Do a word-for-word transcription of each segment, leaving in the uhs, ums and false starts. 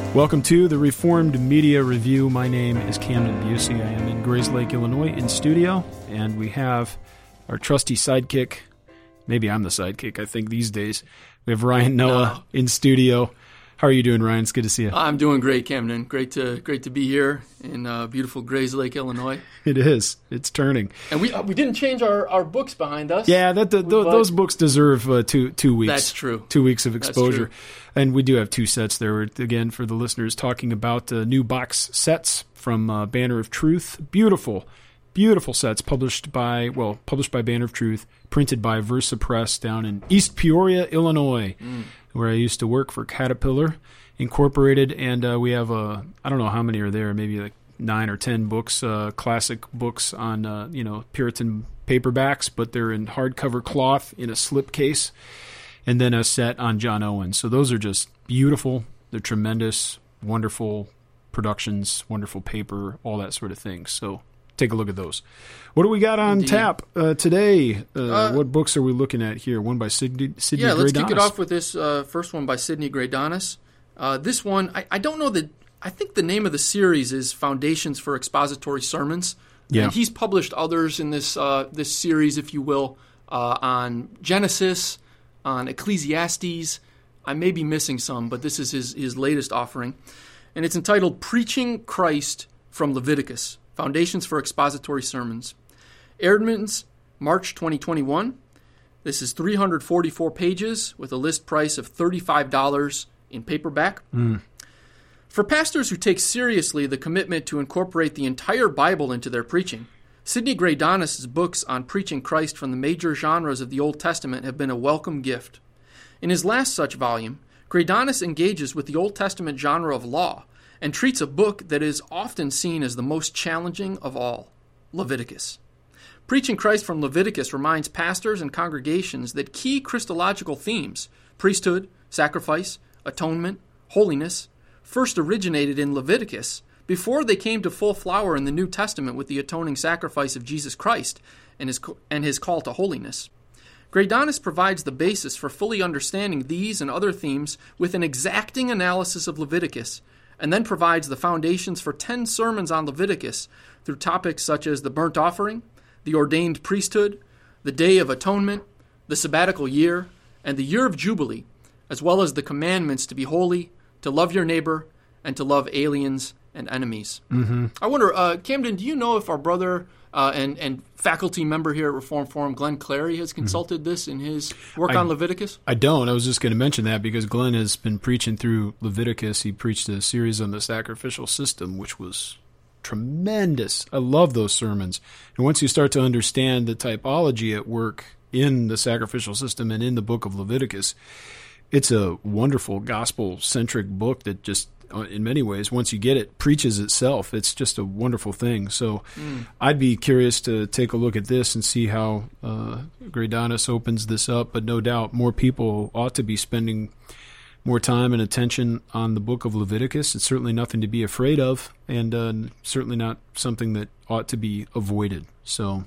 Welcome to the Reformed Media Review. My name is Camden Busey. I am in Grayslake, Illinois, in studio, and we have our trusty sidekick. Maybe I'm the sidekick, I think, these days. We have Ryan Noah no. in studio. How are you doing, Ryan? It's good to see you. I'm doing great, Camden. Great to great to be here in uh, beautiful Grayslake, Illinois. It is. It's turning. And we uh, we didn't change our, our books behind us. Yeah, that the, the, those books deserve uh, two two weeks. That's true. Two weeks of exposure. And we do have two sets there. We're, again, for the listeners, talking about uh, new box sets from uh, Banner of Truth. Beautiful, beautiful sets published by, well, published by Banner of Truth, printed by Versa Press down in East Peoria, Illinois, mm. where I used to work for Caterpillar Incorporated. And uh, we have, uh, I don't know how many are there, maybe like nine or ten books, uh, classic books on, uh, you know, Puritan paperbacks, but they're in hardcover cloth in a slipcase. And then a set on John Owen. So those are just beautiful. They're tremendous, wonderful productions, wonderful paper, all that sort of thing. So take a look at those. What do we got on Indeed. tap uh, today? Uh, uh, what books are we looking at here? One by Sidney, Sidney yeah, Gray let's Donis. kick it off with this uh, first one by Sidney Gray Donis. Uh, this one, I, I don't know that, I think the name of the series is Foundations for Expository Sermons. Yeah. And he's published others in this, uh, this series, if you will, uh, on Genesis, on Ecclesiastes. I may be missing some, but this is his, his latest offering. And it's entitled Preaching Christ from Leviticus, Foundations for Expository Sermons. Eerdmans, March twenty twenty-one. This is three hundred forty-four pages with a list price of thirty-five dollars in paperback. Mm. For pastors who take seriously the commitment to incorporate the entire Bible into their preaching, Sidney Gray Donis' books on preaching Christ from the major genres of the Old Testament have been a welcome gift. In his last such volume, Gray Donis engages with the Old Testament genre of law and treats a book that is often seen as the most challenging of all, Leviticus. Preaching Christ from Leviticus reminds pastors and congregations that key Christological themes, priesthood, sacrifice, atonement, holiness, first originated in Leviticus before they came to full flower in the New Testament with the atoning sacrifice of Jesus Christ and his, and his call to holiness. Gray Donis provides the basis for fully understanding these and other themes with an exacting analysis of Leviticus, and then provides the foundations for ten sermons on Leviticus through topics such as the burnt offering, the ordained priesthood, the Day of Atonement, the sabbatical year, and the year of Jubilee, as well as the commandments to be holy, to love your neighbor, and to love aliens and enemies. Mm-hmm. I wonder, uh, Camden, do you know if our brother uh, and, and faculty member here at Reform Forum, Glenn Clary, has consulted mm-hmm. this in his work I, on Leviticus? I don't. I was just going to mention that because Glenn has been preaching through Leviticus. He preached a series on the sacrificial system, which was tremendous. I love those sermons. And once you start to understand the typology at work in the sacrificial system and in the book of Leviticus, it's a wonderful gospel-centric book that just, in many ways, once you get it, preaches itself. It's just a wonderful thing. So mm. I'd be curious to take a look at this and see how uh, Gray Donis opens this up. But no doubt more people ought to be spending more time and attention on the book of Leviticus. It's certainly nothing to be afraid of, and uh, certainly not something that ought to be avoided. So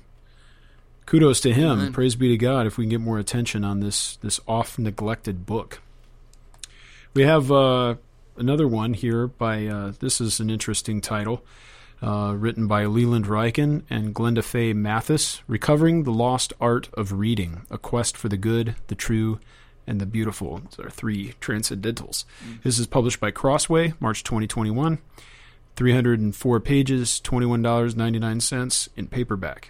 kudos to him. Amen. Praise be to God if we can get more attention on this, this oft-neglected book. We have uh, another one here by, uh, this is an interesting title, uh, written by Leland Ryken and Glenda Faye Mathis, Recovering the Lost Art of Reading, A Quest for the Good, the True, and the Beautiful. These are three transcendentals. Mm. This is published by Crossway, March twenty twenty-one, three hundred four pages, twenty-one dollars and ninety-nine cents in paperback.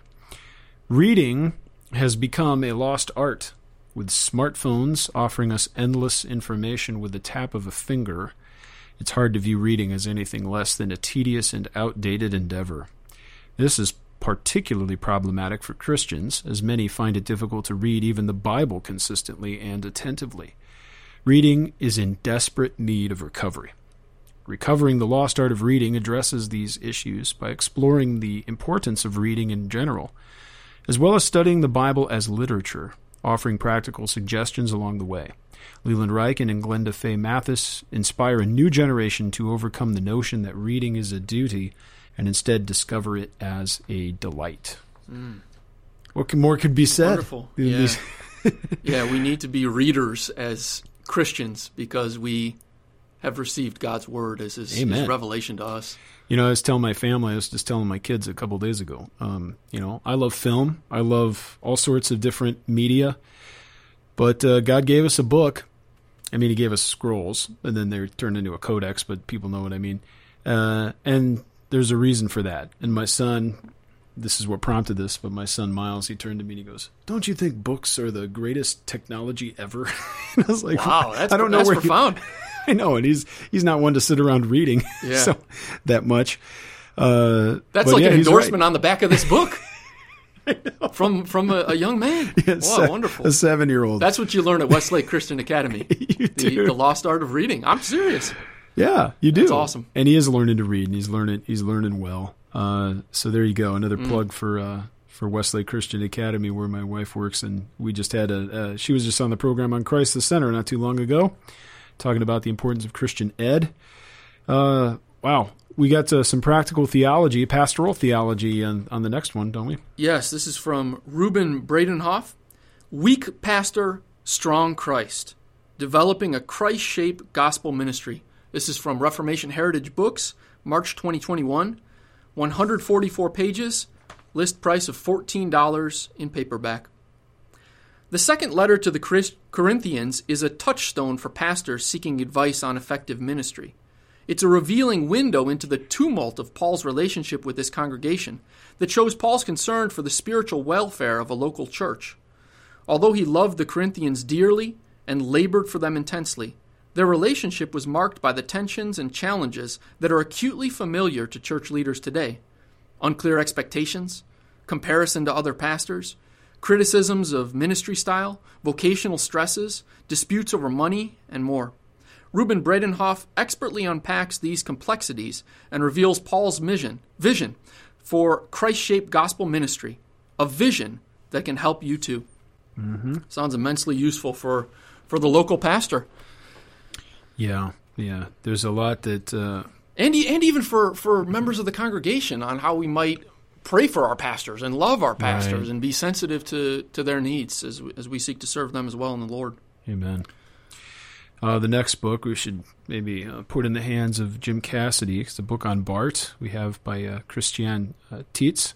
Reading has become a lost art, with smartphones offering us endless information with the tap of a finger. It's hard to view reading as anything less than a tedious and outdated endeavor. This is particularly problematic for Christians, as many find it difficult to read even the Bible consistently and attentively. Reading is in desperate need of recovery. Recovering the Lost Art of Reading addresses these issues by exploring the importance of reading in general, as well as studying the Bible as literature, offering practical suggestions along the way. Leland Ryken and Glenda Faye Mathis inspire a new generation to overcome the notion that reading is a duty and instead discover it as a delight. Mm. What can, more could be said? Wonderful. Yeah. yeah, we need to be readers as Christians because we have received God's word as his, Amen. his revelation to us. You know, I was telling my family, I was just telling my kids a couple days ago, um, you know, I love film. I love all sorts of different media. But uh, God gave us a book. I mean, he gave us scrolls, and then they're turned into a codex, but people know what I mean. Uh, and there's a reason for that. And my son, this is what prompted this, but my son Miles, he turned to me and he goes, "Don't you think books are the greatest technology ever?" And I was like, wow, that's, I don't know that's where profound. He, I know, and he's he's not one to sit around reading yeah. so that much. Uh, that's but like yeah, an endorsement right. on the back of this book. From from a, a young man. Yeah, wow, se- wonderful. A seven-year-old. That's what you learn at Westlake Christian Academy. you the, do. the lost art of reading. I'm serious. Yeah, you do. That's awesome. And he is learning to read, and he's learning he's learning well. Uh, so there you go. Another mm. plug for uh, for Westlake Christian Academy, where my wife works, and we just had a. Uh, she was just on the program on Christ the Center not too long ago, talking about the importance of Christian ed. Uh, wow. We got uh, some practical theology, pastoral theology on, on the next one, don't we? Yes, this is from Ruben Bradenhoff. Weak Pastor, Strong Christ. Developing a Christ-shaped gospel ministry. This is from Reformation Heritage Books, March twenty twenty-one. one hundred forty-four pages, list price of fourteen dollars in paperback. The second letter to the Corinthians is a touchstone for pastors seeking advice on effective ministry. It's a revealing window into the tumult of Paul's relationship with this congregation that shows Paul's concern for the spiritual welfare of a local church. Although he loved the Corinthians dearly and labored for them intensely, their relationship was marked by the tensions and challenges that are acutely familiar to church leaders today. Unclear expectations, comparison to other pastors, criticisms of ministry style, vocational stresses, disputes over money, and more. Ruben Bradenhoff expertly unpacks these complexities and reveals Paul's mission, vision for Christ-shaped gospel ministry, a vision that can help you too. Mm-hmm. Sounds immensely useful for, for the local pastor. Yeah, yeah. There's a lot that... Uh... And, and even for, for members of the congregation on how we might pray for our pastors and love our pastors right. and be sensitive to, to their needs as we, as we seek to serve them as well in the Lord. Amen. Uh, the next book we should maybe uh, put in the hands of Jim Cassidy. It's a book on Bart we have by uh, Christian uh, Tietz,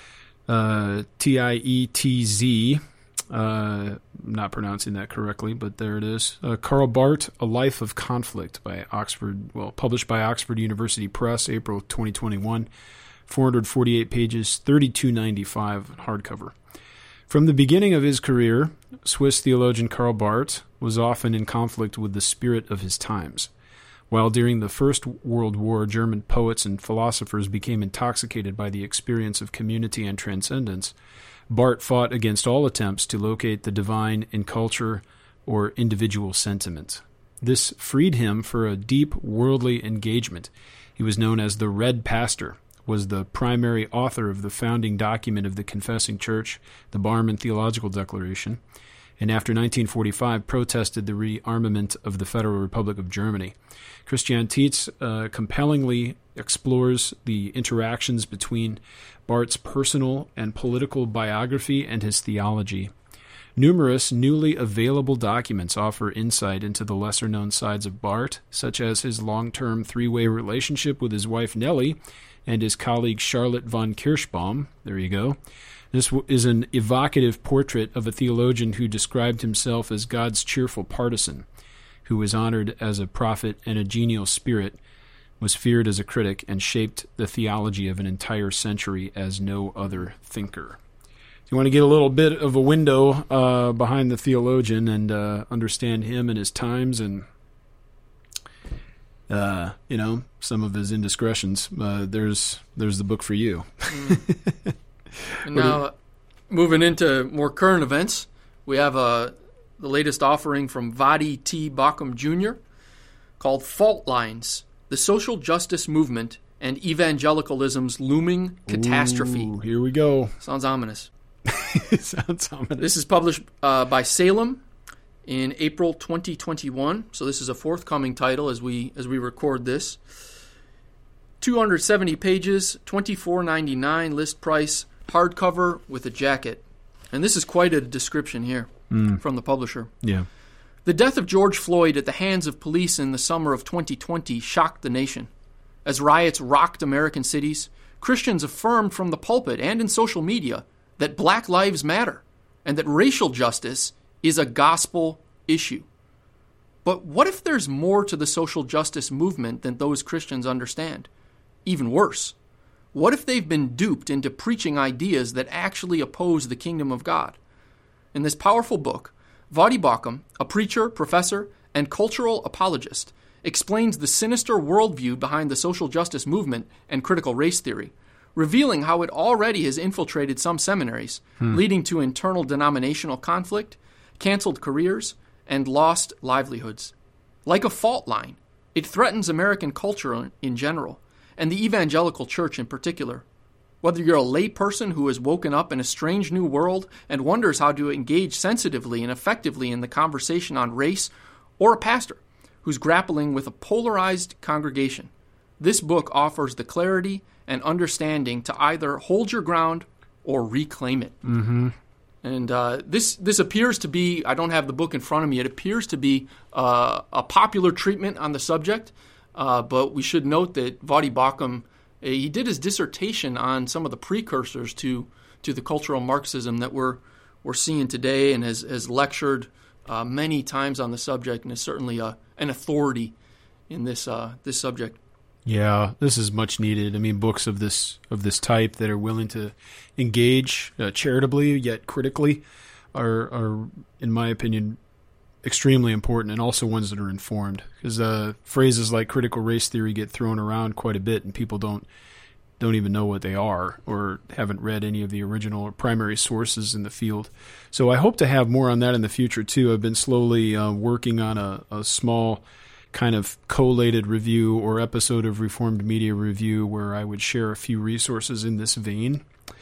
uh, T I E T Z. Uh, I'm not pronouncing that correctly, but there it is. Uh, Karl Barth, A Life of Conflict by Oxford, well, published by Oxford University Press, April twenty twenty-one. four hundred forty-eight pages, thirty-two ninety-five hardcover. From the beginning of his career, Swiss theologian Karl Barth was often in conflict with the spirit of his times. While during the First World War, German poets and philosophers became intoxicated by the experience of community and transcendence, Barth fought against all attempts to locate the divine in culture or individual sentiment. This freed him for a deep worldly engagement. He was known as the Red Pastor, was the primary author of the founding document of the Confessing Church, the Barmen Theological Declaration, and after nineteen forty-five protested the rearmament of the Federal Republic of Germany. Christian Tietz uh, compellingly explores the interactions between Barth's personal and political biography and his theology. Numerous newly available documents offer insight into the lesser-known sides of Barth, such as his long-term three-way relationship with his wife Nellie and his colleague Charlotte von Kirschbaum. There you go. This is an evocative portrait of a theologian who described himself as God's cheerful partisan, who was honored as a prophet and a genial spirit, was feared as a critic, and shaped the theology of an entire century as no other thinker. If you want to get a little bit of a window uh, behind the theologian and uh, understand him and his times and, uh, you know, some of his indiscretions, uh, there's there's the book for you. Mm. And now, uh, moving into more current events, we have uh, the latest offering from Vadi T. Bauckham Junior called Fault Lines, the Social Justice Movement and Evangelicalism's Looming Catastrophe. Ooh, here we go. Sounds ominous. Sounds ominous. This is published uh, by Salem in April twenty twenty-one, so this is a forthcoming title as we as we record this. two hundred seventy pages, twenty-four ninety-nine list price, hardcover with a jacket. And this is quite a description here mm. from the publisher. Yeah. The death of George Floyd at the hands of police in the summer of twenty twenty shocked the nation. As riots rocked American cities, Christians affirmed from the pulpit and in social media that Black lives matter and that racial justice is a gospel issue. But what if there's more to the social justice movement than those Christians understand? Even worse, what if they've been duped into preaching ideas that actually oppose the kingdom of God? In this powerful book, Voddie Baucham, a preacher, professor, and cultural apologist, explains the sinister worldview behind the social justice movement and critical race theory, revealing how it already has infiltrated some seminaries, hmm. leading to internal denominational conflict, canceled careers, and lost livelihoods. Like a fault line, it threatens American culture in general, and the evangelical church in particular. Whether you're a layperson who has woken up in a strange new world and wonders how to engage sensitively and effectively in the conversation on race, or a pastor who's grappling with a polarized congregation, this book offers the clarity and understanding to either hold your ground or reclaim it. Mm-hmm. And uh, this this appears to be, I don't have the book in front of me, it appears to be uh, a popular treatment on the subject, uh, but we should note that Voddie Baucham, he did his dissertation on some of the precursors to to the cultural Marxism that we're we're seeing today, and has, has lectured uh, many times on the subject, and is certainly a, an authority in this uh, this subject. Yeah, this is much needed. I mean, books of this of this type that are willing to engage uh, charitably yet critically are are, in my opinion, extremely important, and also ones that are informed, because uh, phrases like critical race theory get thrown around quite a bit, and people don't don't even know what they are, or haven't read any of the original or primary sources in the field. So I hope to have more on that in the future too. I've been slowly uh, working on a, a small kind of collated review or episode of Reformed Media Review where I would share a few resources in this vein.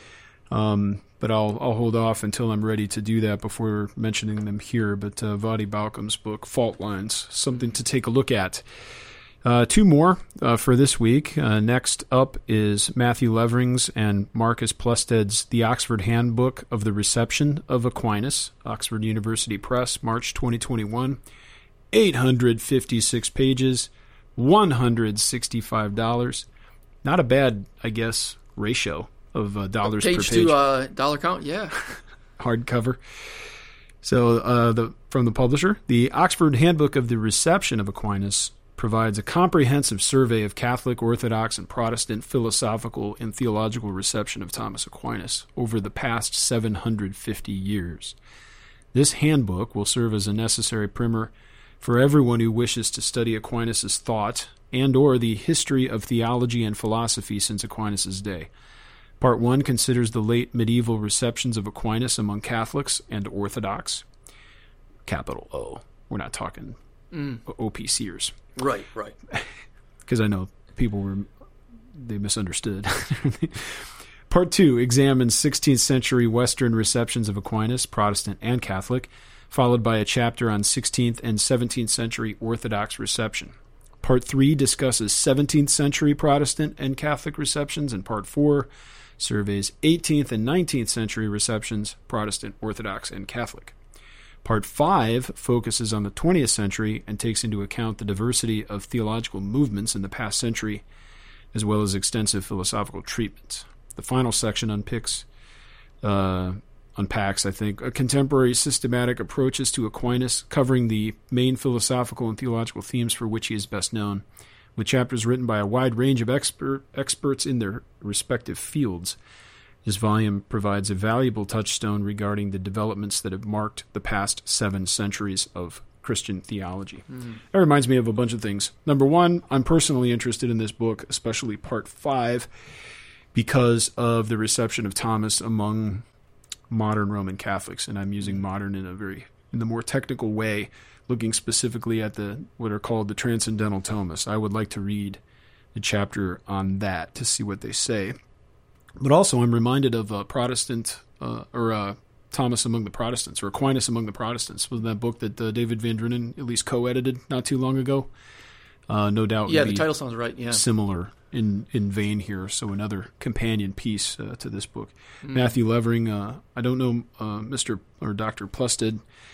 Um, but I'll I'll hold off until I'm ready to do that before mentioning them here. But uh, Voddie Baucham's book, Fault Lines, something to take a look at. Uh, two more uh, for this week. Uh, next up is Matthew Levering's and Marcus Plusted's The Oxford Handbook of the Reception of Aquinas, Oxford University Press, March twenty twenty-one. eight hundred fifty-six pages, one hundred sixty-five dollars. Not a bad, I guess, ratio of uh, dollars page per page. to uh, dollar count, yeah. Hardcover. So uh, the from the publisher, the Oxford Handbook of the Reception of Aquinas provides a comprehensive survey of Catholic, Orthodox, and Protestant philosophical and theological reception of Thomas Aquinas over the past seven hundred fifty years. This handbook will serve as a necessary primer for everyone who wishes to study Aquinas' thought and or the history of theology and philosophy since Aquinas' day. Part one considers the late medieval receptions of Aquinas among Catholics and Orthodox. Capital O. We're not talking mm. O P Cers. Right, right. Because I know people were, they misunderstood. Part two examines sixteenth century Western receptions of Aquinas, Protestant and Catholic, followed by a chapter on sixteenth and seventeenth century Orthodox reception. Part three discusses seventeenth century Protestant and Catholic receptions, and Part four surveys eighteenth and nineteenth century receptions, Protestant, Orthodox, and Catholic. Part five focuses on the twentieth century and takes into account the diversity of theological movements in the past century, as well as extensive philosophical treatments. The final section unpicks, uh, unpacks, I think, a contemporary systematic approaches to Aquinas, covering the main philosophical and theological themes for which he is best known, with chapters written by a wide range of expert, experts in their respective fields. This volume provides a valuable touchstone regarding the developments that have marked the past seven centuries of Christian theology. Mm-hmm. That reminds me of a bunch of things. Number one, I'm personally interested in this book, especially Part five, because of the reception of Thomas among modern Roman Catholics, and I'm using modern in a very, in the more technical way, looking specifically at the what are called the Transcendental Thomists. I would like to read the chapter on that to see what they say. But also, I'm reminded of a Protestant, uh, or uh, Thomas Among the Protestants, or Aquinas Among the Protestants, was that book that uh, David Van Drunen at least co-edited not too long ago. Uh, no doubt, yeah, would the be title sounds right. Yeah, similar in in vein here. So another companion piece uh, to this book. Mm. Matthew Levering, uh, I don't know, uh, Mister or Doctor Plusted,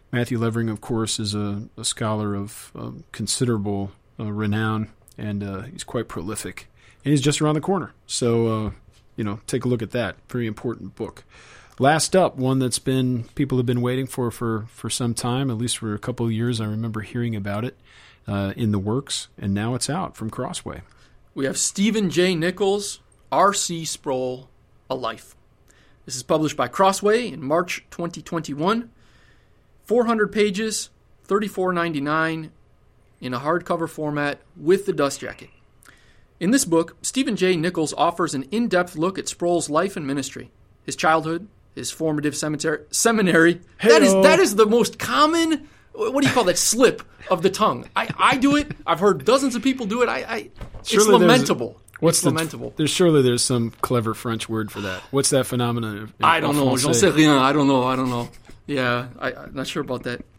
Matthew Levering, of course, is a, a scholar of um, considerable uh, renown, and uh, he's quite prolific. And he's just around the corner. So, uh, you know, take a look at that. Very important book. Last up, one that's been people have been waiting for for, for some time, at least for a couple of years. I remember hearing about it uh, in the works, and now it's out from Crossway. We have Stephen J. Nichols, R C. Sproul, A Life. This is published by Crossway in March twenty twenty-one. four hundred pages, thirty-four ninety-nine in a hardcover format with the dust jacket. In this book, Stephen J. Nichols offers an in-depth look at Sproul's life and ministry, his childhood, his formative cemetery, seminary. That is that is the most common, what do you call that, slip of the tongue. I, I do it. I've heard dozens of people do it. I, I It's lamentable. What's it's the, lamentable. There's surely there's some clever French word for that. What's that phenomenon? I don't know. J'en sais rien. I don't know. I don't know. Yeah, I, I'm not sure about that.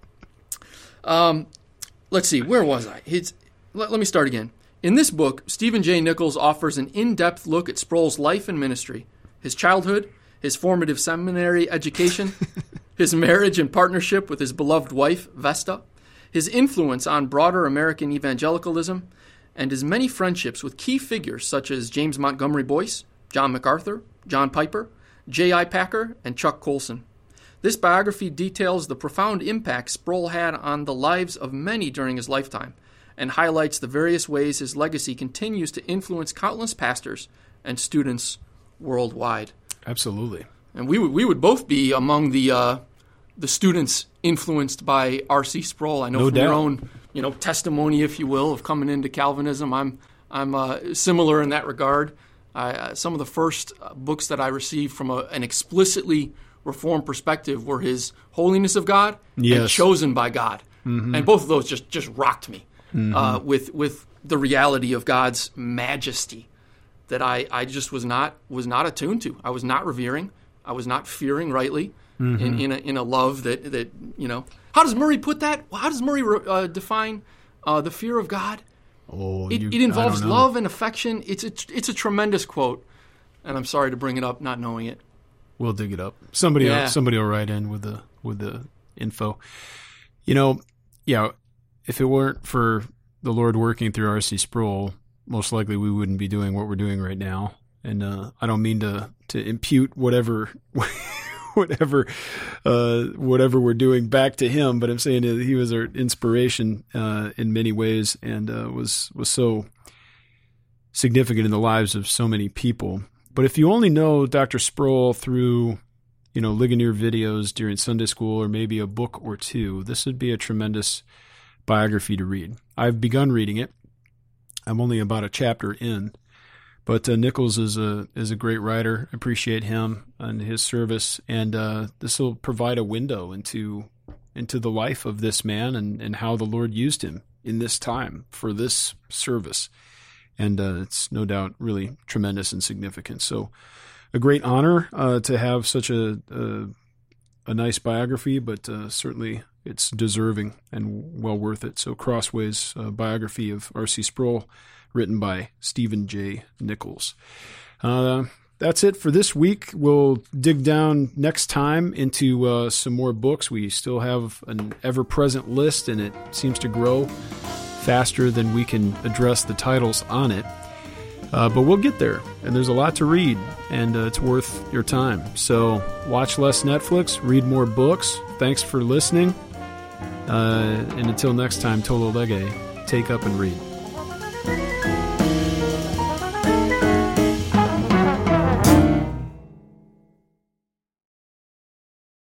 Um, let's see. Where was I? It's, let, let me start again. In this book, Stephen J. Nichols offers an in-depth look at Sproul's life and ministry, his childhood, his formative seminary education, his marriage and partnership with his beloved wife, Vesta, his influence on broader American evangelicalism, and his many friendships with key figures such as James Montgomery Boyce, John MacArthur, John Piper, J I. Packer, and Chuck Colson. This biography details the profound impact Sproul had on the lives of many during his lifetime, and highlights the various ways his legacy continues to influence countless pastors and students worldwide. Absolutely. And we would we would both be among the uh, the students influenced by R C. Sproul. I know no from doubt. your own you know testimony, if you will, of coming into Calvinism. I'm I'm uh, similar in that regard. I, uh, some of the first uh, books that I received from a, an explicitly Reformed perspective were his Holiness of God yes. and Chosen by God, mm-hmm. and both of those just just rocked me. Mm-hmm. Uh, with with the reality of God's majesty that I, I just was not was not attuned to. I was not revering. I was not fearing rightly mm-hmm. in in a, in a love that, that you know. How does Murray put that? How does Murray uh, define uh, the fear of God? Oh, it, you, it involves love and affection. It's a, it's a tremendous quote, and I'm sorry to bring it up, not knowing it. We'll dig it up. Somebody yeah. will, somebody will write in with the with the info. You know, yeah. If it weren't for the Lord working through R C. Sproul, most likely we wouldn't be doing what we're doing right now. And uh, I don't mean to, to impute whatever whatever uh, whatever we're doing back to him, but I'm saying that he was our inspiration uh, in many ways, and uh, was was so significant in the lives of so many people. But if you only know Doctor Sproul through, you know, Ligonier videos during Sunday school, or maybe a book or two, this would be a tremendous biography to read. I've begun reading it. I'm only about a chapter in, but uh, Nichols is a is a great writer. I appreciate him and his service, and uh, this will provide a window into into the life of this man and, and how the Lord used him in this time for this service. And uh, it's no doubt really tremendous and significant. So a great honor uh, to have such a, a, a nice biography, but uh, certainly it's deserving and well worth it. So Crossway's uh, biography of R C. Sproul, written by Stephen J. Nichols. Uh, that's it for this week. We'll dig down next time into uh, some more books. We still have an ever-present list, and it seems to grow faster than we can address the titles on it. Uh, but we'll get there, and there's a lot to read, and uh, it's worth your time. So watch less Netflix, read more books. Thanks for listening. Uh, and until next time, Tolo Lege, take up and read.